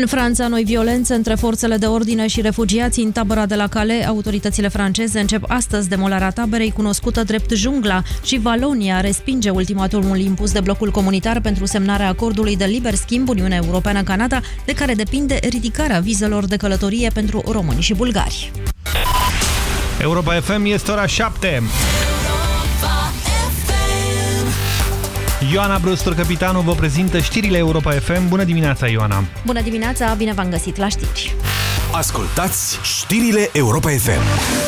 În Franța, noi violențe între forțele de ordine și refugiați în tabăra de la Calais. Autoritățile franceze încep astăzi demolarea taberei cunoscută drept Jungla și Valonia respinge ultimatumul impus de blocul comunitar pentru semnarea acordului de liber schimb Uniunea Europeană-Canada, de care depinde ridicarea vizelor de călătorie pentru români și bulgari. Europa FM este ora 7. Ioana Brustur, capitanul, vă prezintă știrile Europa FM. Bună dimineața, Ioana! Bună dimineața, bine v-am găsit la știri! Ascultați știrile Europa FM!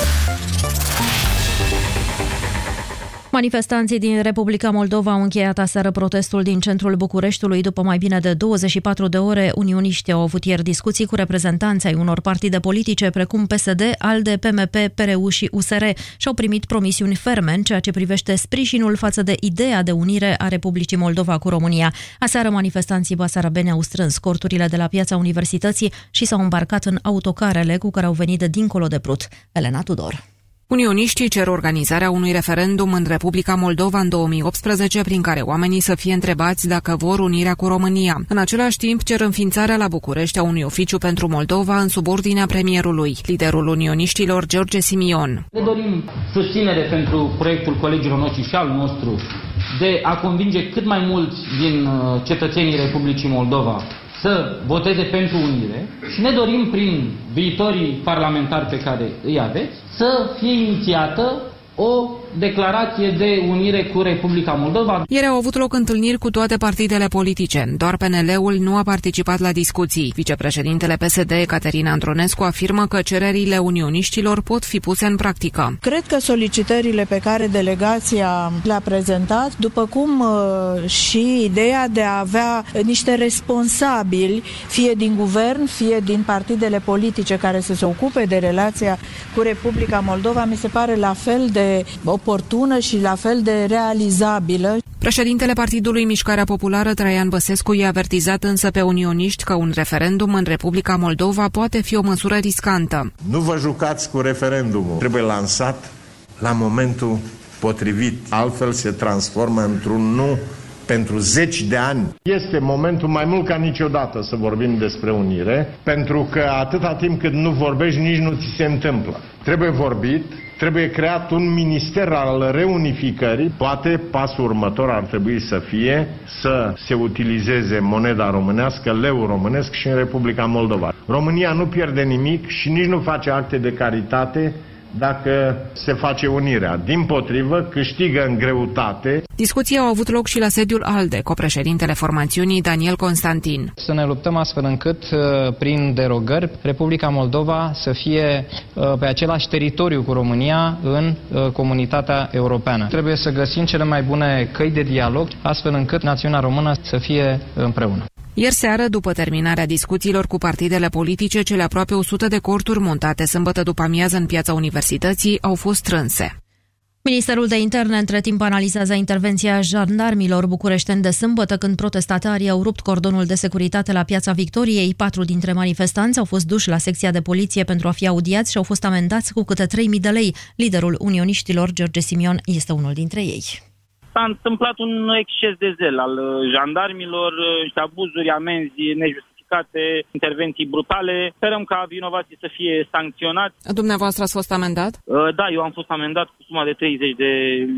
Manifestanții din Republica Moldova au încheiat aseară protestul din centrul Bucureștiului. După mai bine de 24 de ore, unioniștii au avut ieri discuții cu reprezentanții ai unor partide politice, precum PSD, ALDE, PMP, PRU și USR, și au primit promisiuni ferme în ceea ce privește sprijinul față de ideea de unire a Republicii Moldova cu România. Aseară, manifestanții basarabeni au strâns corturile de la Piața Universității și s-au îmbarcat în autocarele cu care au venit de dincolo de Prut. Elena Tudor. Unioniștii cer organizarea unui referendum în Republica Moldova în 2018, prin care oamenii să fie întrebați dacă vor unirea cu România. În același timp, cer înființarea la București a unui oficiu pentru Moldova în subordinea premierului. Liderul unioniștilor, George Simion. Ne dorim susținere pentru proiectul colegilor noștri și al nostru de a convinge cât mai mulți din cetățenii Republicii Moldova să voteze pentru unire și ne dorim prin viitorii parlamentari pe care îi aveți să fie inițiată o declarație de unire cu Republica Moldova. Ieri au avut loc întâlniri cu toate partidele politice. Doar PNL-ul nu a participat la discuții. Vicepreședintele PSD, Caterina Andronescu, afirmă că cererile unioniștilor pot fi puse în practică. Cred că solicitările pe care delegația le-a prezentat, după cum și ideea de a avea niște responsabili, fie din guvern, fie din partidele politice care să se ocupe de relația cu Republica Moldova, mi se pare la fel de oportună și la fel de realizabilă. Președintele Partidului Mișcarea Populară, Traian Băsescu, i-a avertizat însă pe unioniști că un referendum în Republica Moldova poate fi o măsură riscantă. Nu vă jucați cu referendumul. Trebuie lansat la momentul potrivit. Altfel se transformă într-un nu pentru 10 de ani. Este momentul mai mult ca niciodată să vorbim despre unire, pentru că atâta timp cât nu vorbești, nici nu ți se întâmplă. Trebuie vorbit, trebuie creat un minister al reunificării. Poate pasul următor ar trebui să fie să se utilizeze moneda românească, leu românesc și în Republica Moldova. România nu pierde nimic și nici nu face acte de caritate dacă se face unirea. Dimpotrivă, câștigă în greutate. Discuții au avut loc și la sediul ALDE, copreședintele formațiunii Daniel Constantin. Să ne luptăm astfel încât, prin derogări, Republica Moldova să fie pe același teritoriu cu România în comunitatea europeană. Trebuie să găsim cele mai bune căi de dialog, astfel încât națiunea română să fie împreună. Ieri seară, după terminarea discuțiilor cu partidele politice, cele aproape 100 de corturi montate sâmbătă după amiază în Piața Universității au fost strânse. Ministerul de Interne între timp analizează intervenția jandarmilor bucureșteni de sâmbătă, când protestatarii au rupt cordonul de securitate la Piața Victoriei. 4 dintre manifestanți au fost duși la secția de poliție pentru a fi audiați și au fost amendați cu câte 3.000 de lei. Liderul unioniștilor, George Simion, este unul dintre ei. S-a întâmplat un exces de zel al jandarmilor, niște abuzuri, amenzi nejustificate, intervenții brutale. Sperăm ca vinovații să fie sancționați. Dumneavoastră ați fost amendat? Da, eu am fost amendat cu suma de 30 de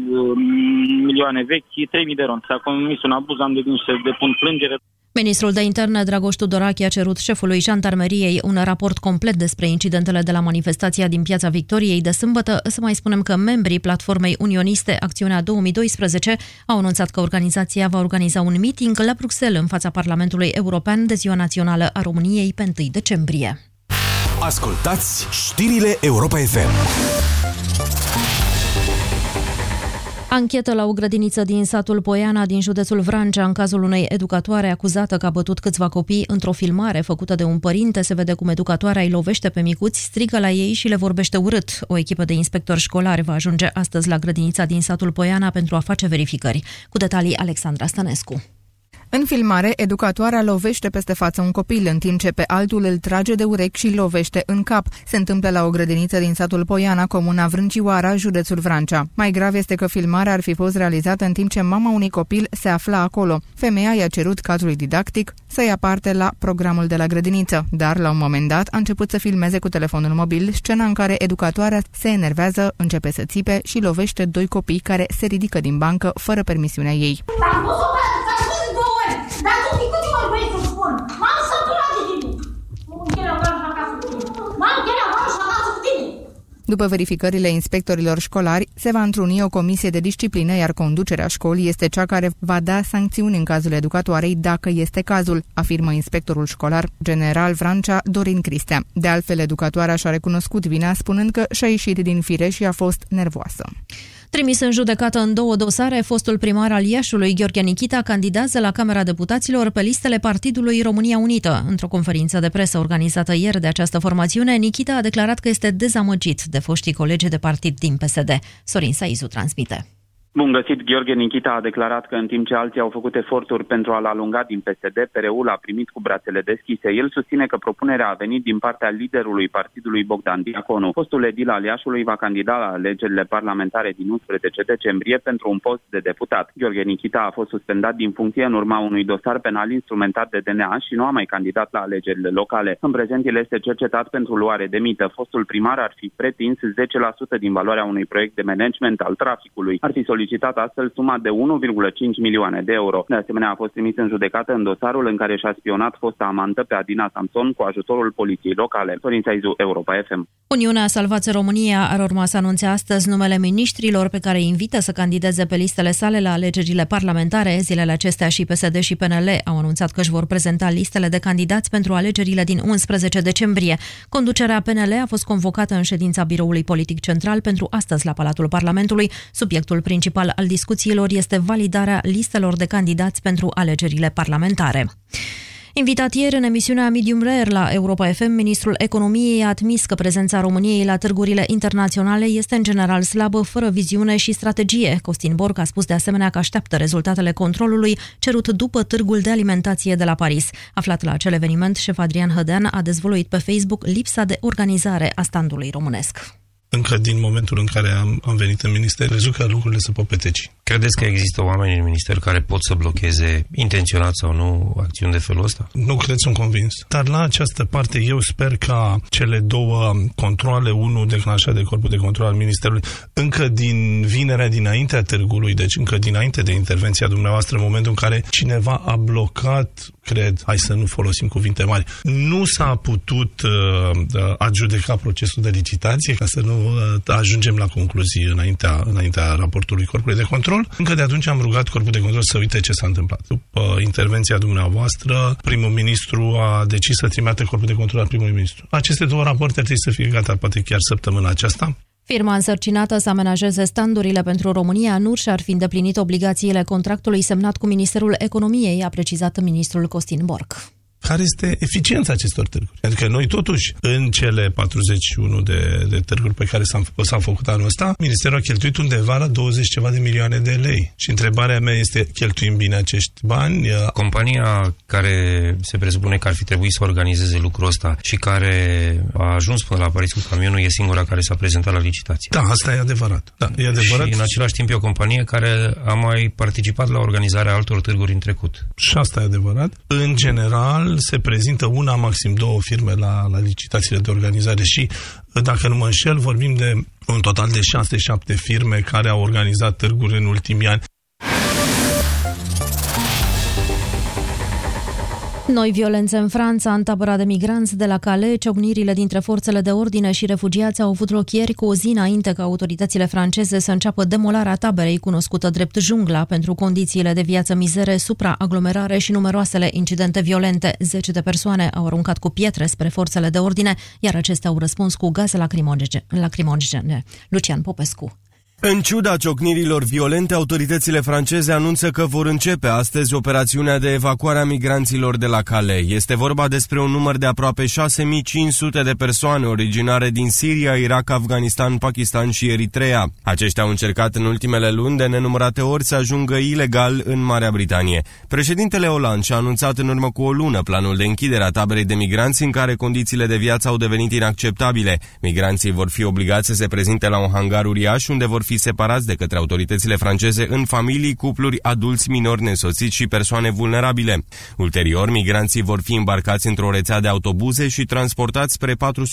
milioane vechi, 3.000 de ron. S-a comis un abuz, am devenit să depun plângere. Ministrul de Interne, Dragoș Tudorache, a cerut șefului Jandarmeriei un raport complet despre incidentele de la manifestația din Piața Victoriei de sâmbătă. Să mai spunem că membrii platformei unioniste Acțiunea 2012 au anunțat că organizația va organiza un meeting la Bruxelles în fața Parlamentului European de Ziua Națională a României pe 1 decembrie. Ascultați știrile Europa FM. Anchetă la o grădiniță din satul Poiana din județul Vrancea în cazul unei educatoare acuzată că a bătut câțiva copii. Într-o filmare făcută de un părinte se vede cum educatoarea îi lovește pe micuți, strigă la ei și le vorbește urât. O echipă de inspectori școlari va ajunge astăzi la grădinița din satul Poiana pentru a face verificări. Cu detalii, Alexandra Stănescu. În filmare, educatoarea lovește peste față un copil, în timp ce pe altul îl trage de urechi și lovește în cap. Se întâmplă la o grădiniță din satul Poiana, comuna Vrâncioara, județul Vrancea. Mai grav este că filmarea ar fi fost realizată în timp ce mama unui copil se afla acolo. Femeia i-a cerut cadrului didactic să ia parte la programul de la grădiniță, dar la un moment dat a început să filmeze cu telefonul mobil scena în care educatoarea se enervează, începe să țipe și lovește doi copii care se ridică din bancă fără permisiunea ei. După verificările inspectorilor școlari, se va întruni o comisie de disciplină, iar conducerea școlii este cea care va da sancțiuni în cazul educatoarei, dacă este cazul, afirmă inspectorul școlar general Vrancea, Dorin Cristea. De altfel, educatoarea și-a recunoscut vina, spunând că și-a ieșit din fire și a fost nervoasă. Trimis în judecată în 2 dosare, fostul primar al Iașului, Gheorghe Nichita, candidează la Camera Deputaților pe listele Partidului România Unită. Într-o conferință de presă organizată ieri de această formațiune, Nichita a declarat că este dezamăgit de foștii colegi de partid din PSD. Sorin Saizu transmite. Bun găsit, Gheorghe Nichita a declarat că în timp ce alții au făcut eforturi pentru a-l alunga din PSD, PRU l-a primit cu brațele deschise. El susține că propunerea a venit din partea liderului partidului Bogdan Diaconu. Fostul edil al Iașului va candida la alegerile parlamentare din 11 decembrie pentru un post de deputat. Gheorghe Nichita a fost suspendat din funcție în urma unui dosar penal instrumentat de DNA și nu a mai candidat la alegerile locale. În prezent, el este cercetat pentru luare de mită. Fostul primar ar fi pretins 10% din valoarea unui proiect de management al traficului. Ar fi solicitat astfel suma de 1,5 milioane de euro. De asemenea, a fost trimis în judecată în dosarul în care și-a spionat fosta amantă pe Adina Samson cu ajutorul poliției locale. Sorin Saizu, Europa FM. Uniunea Salvați România ar urma să anunțe astăzi numele miniștrilor pe care invită să candideze pe listele sale la alegerile parlamentare. Zilele acestea și PSD și PNL au anunțat că își vor prezenta listele de candidați pentru alegerile din 11 decembrie. Conducerea PNL a fost convocată în ședința Biroului Politic Central pentru astăzi la Palatul Parlamentului. Subiectul principal al discuțiilor este validarea listelor de candidați pentru alegerile parlamentare. Invitat ieri în emisiunea Medium Rare la Europa FM, ministrul economiei a admis că prezența României la târgurile internaționale este în general slabă, fără viziune și strategie. Costin Borg a spus de asemenea că așteaptă rezultatele controlului cerut după târgul de alimentație de la Paris. Aflat la acel eveniment, șef Adrian Hădean a dezvăluit pe Facebook lipsa de organizare a standului românesc. Încă din momentul în care am venit în minister, crezut că lucrurile se pot petrece. Credeți că există oameni în minister care pot să blocheze, intenționat sau nu, acțiuni de felul ăsta? Nu cred, sunt convins. Dar la această parte eu sper ca cele două controale, unul declanșat de Corpul de Control al Ministerului, încă din vinerea dinaintea târgului, deci încă dinainte de intervenția dumneavoastră, în momentul în care cineva a blocat, cred, hai să nu folosim cuvinte mari, nu s-a putut adjudeca procesul de licitație, ca să nu ajungem la concluzii înaintea raportului Corpului de Control. Încă de atunci am rugat Corpul de Control să uite ce s-a întâmplat. După intervenția dumneavoastră, primul ministru a decis să trimită Corpul de Control al primului ministru. Aceste două rapoarte ar trebui să fie gata, poate chiar săptămâna aceasta. Firma însărcinată să amenajeze standurile pentru România nu și-ar fi îndeplinit obligațiile contractului semnat cu Ministerul Economiei, a precizat ministrul Costin Borg. Care este eficiența acestor târguri? Pentru că noi totuși, în cele 41 de târguri pe care s-au făcut anul ăsta, Ministerul a cheltuit undeva la 20 ceva de milioane de lei. Și întrebarea mea este, cheltuim bine acești bani? Compania care se presupune că ar fi trebuit să organizeze lucrul ăsta și care a ajuns până la Paris cu camionul e singura care s-a prezentat la licitație. Da, asta e adevărat. Da, e adevărat. Și în același timp e o companie care a mai participat la organizarea altor târguri în trecut. Și asta e adevărat. În general, se prezintă una, maxim două firme la licitațiile de organizare și, dacă nu mă înșel, vorbim de un total de 6-7 firme care au organizat târguri în ultimii ani. Noi violențe în Franța, în tabăra de migranți de la Calais, ciocnirile dintre forțele de ordine și refugiați au avut loc ieri cu o zi înainte ca autoritățile franceze să înceapă demolarea taberei cunoscută drept jungla pentru condițiile de viață mizere, supraaglomerare și numeroasele incidente violente. 10 de persoane au aruncat cu pietre spre forțele de ordine, iar acestea au răspuns cu gaze lacrimogene. Lucian Popescu. În ciuda ciocnirilor violente, autoritățile franceze anunță că vor începe astăzi operațiunea de evacuare a migranților de la Calais. Este vorba despre un număr de aproape 6500 de persoane originare din Siria, Irak, Afganistan, Pakistan și Eritrea. Aceștia au încercat în ultimele luni de nenumărate ori să ajungă ilegal în Marea Britanie. Președintele Hollande și-a anunțat în urmă cu o lună planul de închidere a taberei de migranți în care condițiile de viață au devenit inacceptabile. Migranții vor fi obligați să se prezinte la un hangar uriaș unde vor fi separați de către autoritățile franceze în familii, cupluri, adulți, minori neînsoțiți și persoane vulnerabile. Ulterior, migranții vor fi îmbarcați într-o rețea de autobuze și transportați spre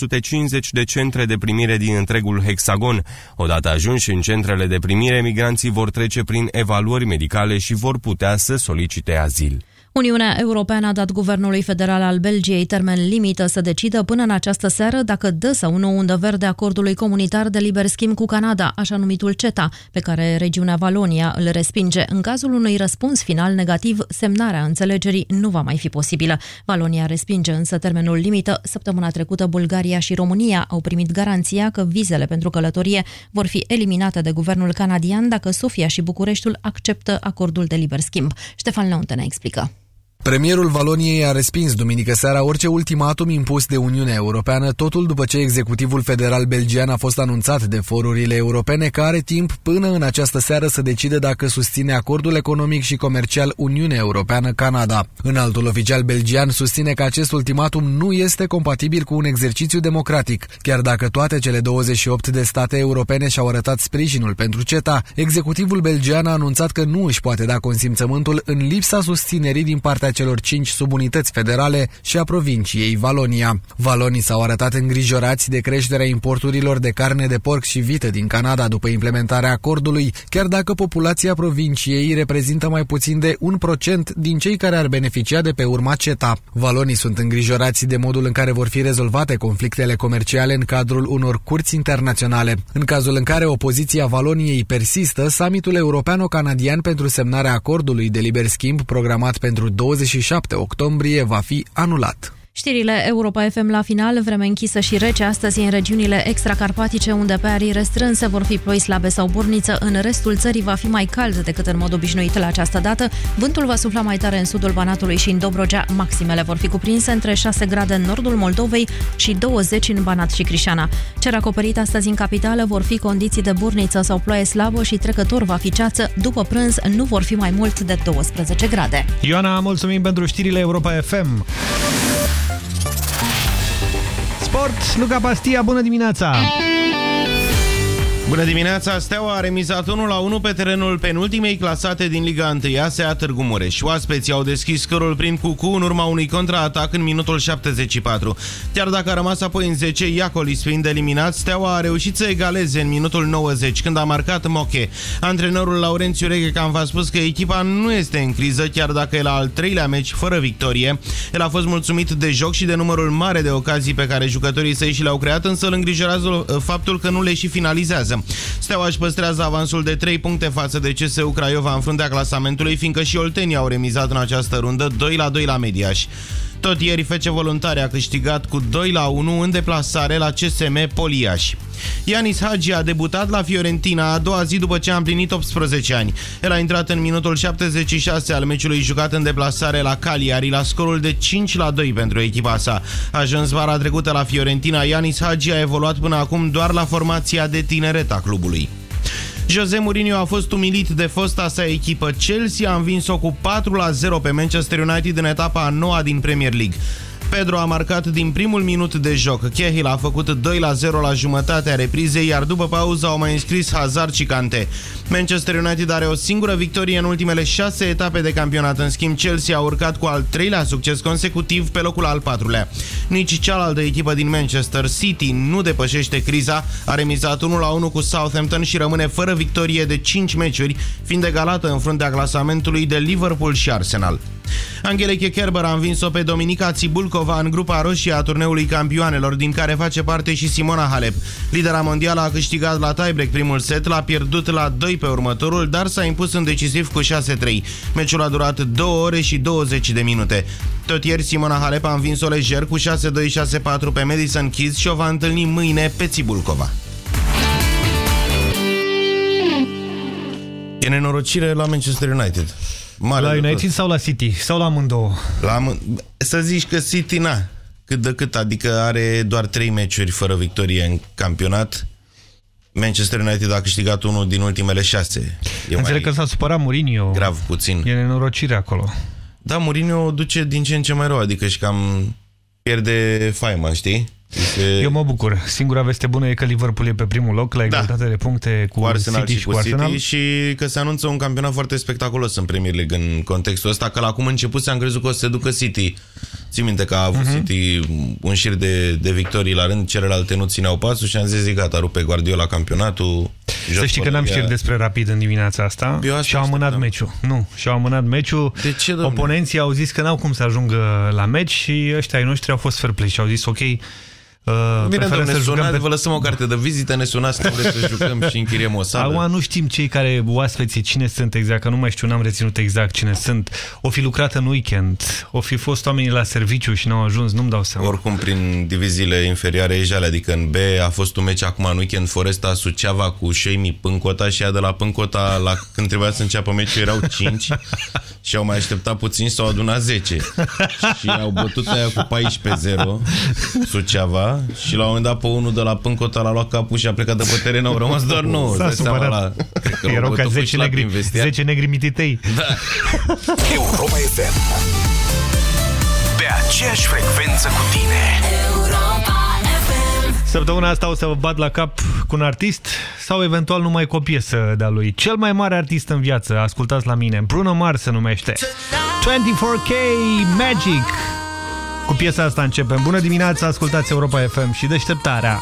450 de centre de primire din întregul hexagon. Odată ajunși în centrele de primire, migranții vor trece prin evaluări medicale și vor putea să solicite azil. Uniunea Europeană a dat Guvernului Federal al Belgiei termen limită să decidă până în această seară dacă dă sau nu undă verde acordului comunitar de liber schimb cu Canada, așa numitul CETA, pe care regiunea Valonia îl respinge. În cazul unui răspuns final negativ, semnarea înțelegerii nu va mai fi posibilă. Valonia respinge însă termenul limită. Săptămâna trecută, Bulgaria și România au primit garanția că vizele pentru călătorie vor fi eliminate de guvernul canadian dacă Sofia și Bucureștiul acceptă acordul de liber schimb. Ștefan Leonte ne explică. Premierul Valoniei a respins duminică seara orice ultimatum impus de Uniunea Europeană, totul după ce executivul federal belgian a fost anunțat de forurile europene că are timp până în această seară să decide dacă susține acordul economic și comercial Uniunea Europeană-Canada. Înaltul oficial belgian susține că acest ultimatum nu este compatibil cu un exercițiu democratic. Chiar dacă toate cele 28 de state europene și-au arătat sprijinul pentru CETA, executivul belgian a anunțat că nu își poate da consimțământul în lipsa susținerii din partea celor 5 subunități federale și a provinciei Valonia. Valonii s-au arătat îngrijorați de creșterea importurilor de carne de porc și vită din Canada după implementarea acordului, chiar dacă populația provinciei reprezintă mai puțin de 1% din cei care ar beneficia de pe urma CETA. Valonii sunt îngrijorați de modul în care vor fi rezolvate conflictele comerciale în cadrul unor curți internaționale. În cazul în care opoziția Valoniei persistă, summitul europeano-canadian pentru semnarea acordului de liber schimb programat pentru 27 octombrie va fi anulat. Știrile Europa FM la final, vreme închisă și rece astăzi în regiunile extracarpatice, unde pe arii restrânse vor fi ploi slabe sau burniță. În restul țării va fi mai cald decât în mod obișnuit la această dată. Vântul va sufla mai tare în sudul Banatului și în Dobrogea. Maximele vor fi cuprinse între 6 grade în nordul Moldovei și 20 în Banat și Crișana. Cer acoperit astăzi în capitală, vor fi condiții de burniță sau ploaie slabă și trecător va fi ceață. După prânz nu vor fi mai mult de 12 grade. Ioana, mulțumim pentru știrile Europa FM. Sport, Luca Pastia, bună dimineața! Bună dimineața! Steaua a remizat 1-1 pe terenul penultimei clasate din Liga 1, SEA Târgu Mureș. Oaspeții au deschis scorul prin Cucu în urma unui contraatac în minutul 74. Chiar dacă a rămas apoi în 10, Iacolis fiind eliminat, Steaua a reușit să egaleze în minutul 90, când a marcat Moche. Antrenorul Laurențiu Reghecam v-a spus că echipa nu este în criză, chiar dacă e la al 3-lea meci fără victorie. El a fost mulțumit de joc și de numărul mare de ocazii pe care jucătorii săi și le-au creat, însă îl îngrijorează faptul că nu le și finalizează. Steaua își păstrează avansul de 3 puncte față de CSU Craiova în fruntea clasamentului, fiindcă și oltenii au remizat în această rundă 2-2 la Mediaș. Tot ieri FC Voluntari a câștigat cu 2-1 în deplasare la CSM Poliaș. Ianis Hagi a debutat la Fiorentina a doua zi după ce a împlinit 18 ani. El a intrat în minutul 76 al meciului jucat în deplasare la Cagliari la scorul de 5-2 pentru echipa sa. Ajuns vara trecută la Fiorentina, Ianis Hagi a evoluat până acum doar la formația de tineret a clubului. José Mourinho a fost umilit de fosta sa echipă. Chelsea a învins-o cu 4-0 pe Manchester United în etapa a 9-a din Premier League. Pedro a marcat din primul minut de joc. Cahill a făcut 2-0 la jumătatea reprizei, iar după pauză au mai înscris Hazard și Kanté. Manchester United are o singură victorie în ultimele 6 etape de campionat. În schimb, Chelsea a urcat cu al 3-lea succes consecutiv pe locul al 4-lea. Nici cealaltă echipă din Manchester, City, nu depășește criza. A remizat 1-1 cu Southampton și rămâne fără victorie de 5 meciuri, fiind egalată în fruntea clasamentului de Liverpool și Arsenal. Angelique Kerber a învins-o pe Dominika Cibulcova în grupa roșie a turneului campioanelor, din care face parte și Simona Halep. Lidera mondială a câștigat la tiebreak primul set, l-a pierdut la 2 pe următorul, dar s-a impus în decisiv cu 6-3. Meciul a durat 2 ore și 20 de minute. Tot ieri Simona Halep a învins-o lejer cu 6-2-6-4 pe Madison Keys și o va întâlni mâine pe Cibulcova. nenorocire la Manchester United. Mare la United sau la City? Sau la amândouă? Să zici că City, na, cât de cât, adică are doar 3 meciuri fără victorie în campionat. Manchester United a câștigat unul din ultimele 6. Înțeleg că s-a supărat Mourinho. Grav puțin. E nenorocire acolo. Da, Mourinho duce din ce în ce mai rău, adică și cam pierde faima, știi? Eu mă bucur. Singura veste bună e că Liverpool e pe primul loc la egalitate de puncte cu Arsenal City și cu Arsenal. City și că se anunță un campionat foarte spectaculos în Premier League în contextul ăsta, că la acum început am crezut că o să se ducă City. Ții minte că a avut City un șir de victorii la rând, celelalte nu țineau pasul și am zis, gata, rupe Guardiola campionatul. Să știi că n-am știri despre Rapid în dimineața asta și-au amânat meciul. Nu, și-au amânat meciul. De ce, domnule? Oponenții au zis că n-au cum să ajungă la meci și ăștia ai noștri au fost fair play și au zis ok, bine, domnule, sunați, vă lăsăm o carte de vizită, ne sunați că vreți să jucăm și închiriem o sală. Acum nu știm cei care oaspeții, cine sunt exact, că nu mai știu, n-am reținut exact cine sunt. O fi lucrat în weekend, o fi fost oamenii la serviciu și n-au ajuns, nu-mi dau seama. Oricum, prin diviziile inferioare ejale, adică în B a fost un meci acum în weekend, Foresta Suceava cu Șeimi Pâncota și ea de la Pâncota, când trebuia să înceapă meciul, erau 5 și au mai așteptat puțin, s-au adunat 10 și au bătut aia cu 14-0 Suceava. Și la un moment dat pe unul de la Pâncota l-a luat capul și a plecat de pe teren, au rămas doar 9. S-a supărat. Erau ca 10 negri mititei. Da. Europa FM. Pe aceeași frecvență cu tine. Săptămâna asta o să vă bat la cap cu un artist sau eventual numai cu o piesă de-a lui. Cel mai mare artist în viață, ascultați la mine, Bruno Mars se numește. 24K Magic. Cu piesa asta începem. Bună dimineața, ascultați Europa FM și Deșteptarea.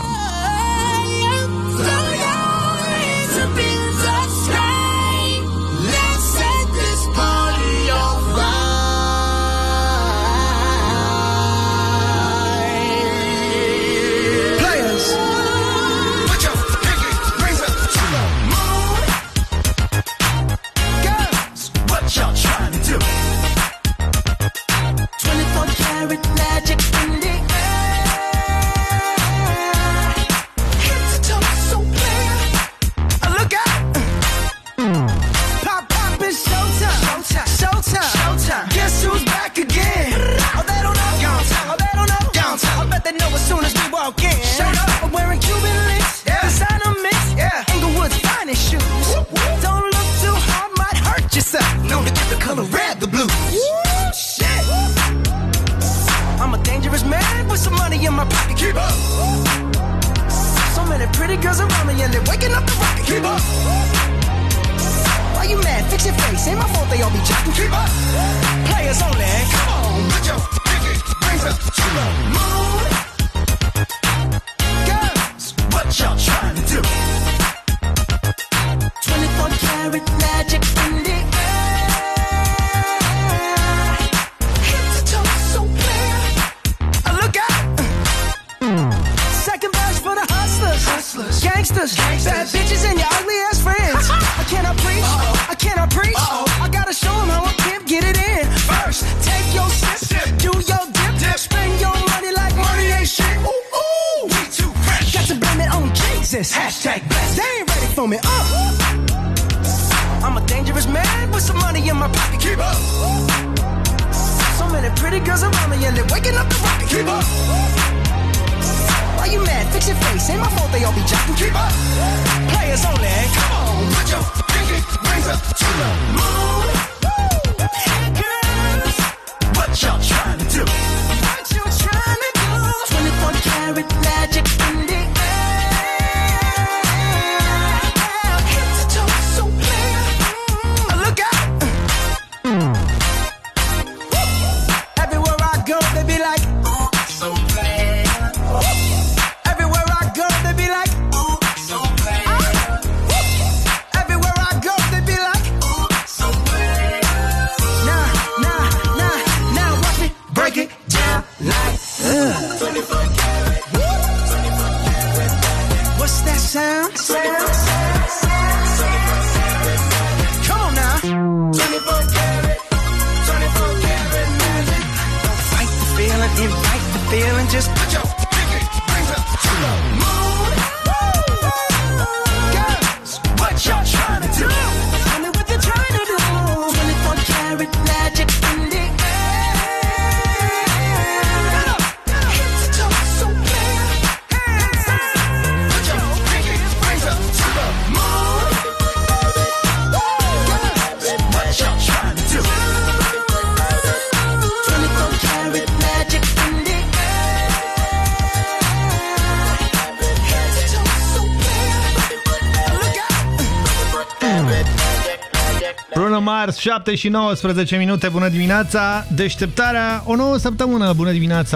Mars, 7 și 19 minute, bună dimineața. Deșteptarea, o nouă săptămână, bună dimineața.